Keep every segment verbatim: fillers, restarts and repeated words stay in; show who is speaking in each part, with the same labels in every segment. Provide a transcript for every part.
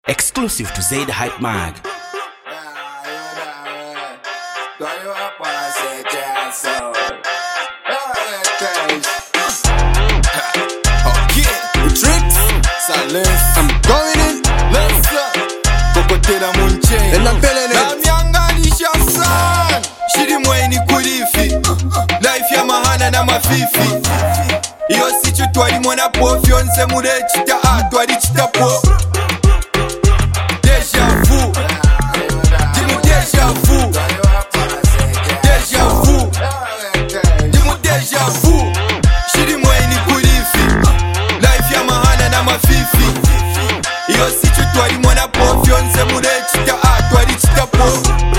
Speaker 1: Exclusive to Zaid Hype Mag.
Speaker 2: I'm going in. Let's go. Kokotela munche. And I'm feeling it. Namyanganisha san. Shiri mweni kurifi. Life ya mahana na mafifi. Iyo sichu twari mwana po. Fionse mure chita a twari chita po. Deja vu. Dimu deja vu. Deja vu. Dimu deja vu. Shiri mweni kurifi. Life ya mahana na mafifi. Iyo sichu twari mwana po. Fionse mure chita a twari chita po.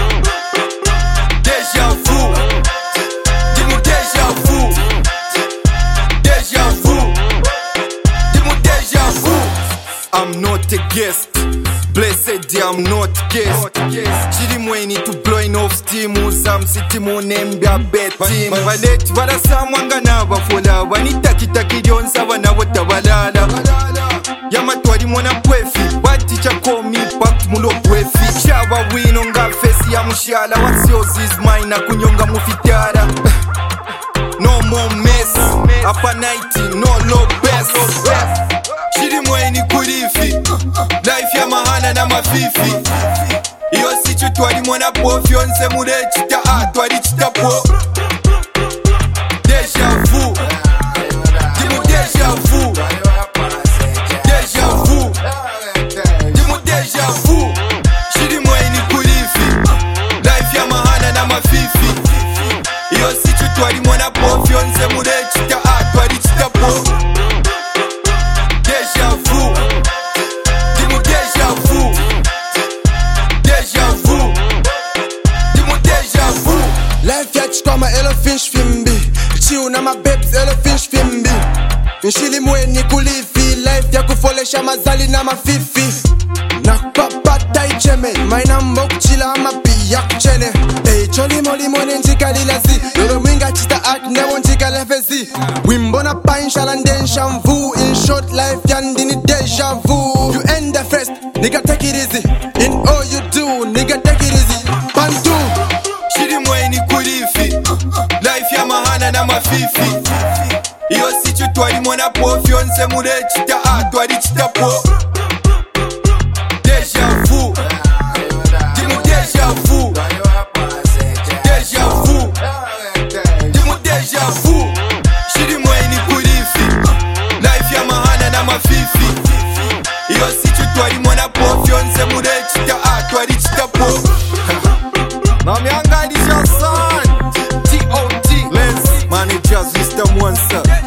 Speaker 2: Deja vu. Dimu deja vu. Deja vu. Dimu deja vu. I'm not a guest. Blessed I'm not a guest. Chiri mweni to blowing off steam. Usam city munembia betting. Valeti vada samwanga na bafola. Vanita kitaki jonsa vana wata balala. Yama twari mwana pwefi. Baticha komi pact mulo pwefi. Chaba wino nga fesi ya mushala. What's yours is mine. Kunyonga mufitara. No more mess. Upper nighty, no low best. Chiri mweni kurifi. Life ya mahana na mafifi. Iyo sichu twari mwana po. Fionse mure chita a twari chita po. Deja vu. Dimu deja vu. Deja vu. Dimu deja vu. Shiri mweni kurifi. Life ya mahana na mafifi. Iyo sichu twari mwana po. Fionse mure chita a twari chita po. Deja vu. Dimu deja vu. Deja vu. Dimu deja vu.
Speaker 3: Life ya chikoma elephant fimbi. Chiu na mabebs elephant fimbi. Nshili mweni kulifi. Life ya kufolesha mazali na mafifi. Nakupapata icheme. Maina mboku chila amapi ya kuchene. Hey, choli moli mwene njika lilazi. Lolo mwinga chita ak newo njika lefezi. Wimbona pa inshala ndensha mvu. In short life ya ndini deja vu. You end the first, nigga take it easy. In all you do, nigga take it easy. Bantu.
Speaker 2: Shiri mweni kurifi. Life ya mahana na mafifi. Iyo sichu twari mwana po. Fionse mure chita a twari chita po. Deja vu. Dimu deja vu. Deja vu. Dimu deja vu. Shiri mweni kurifi. Life ya mahana na mafifi. Iyo sichu twari mwana po. Fionse mure chita a twari chita po. Namyanganisha san. T O T Lens Managers Mister Mwansa.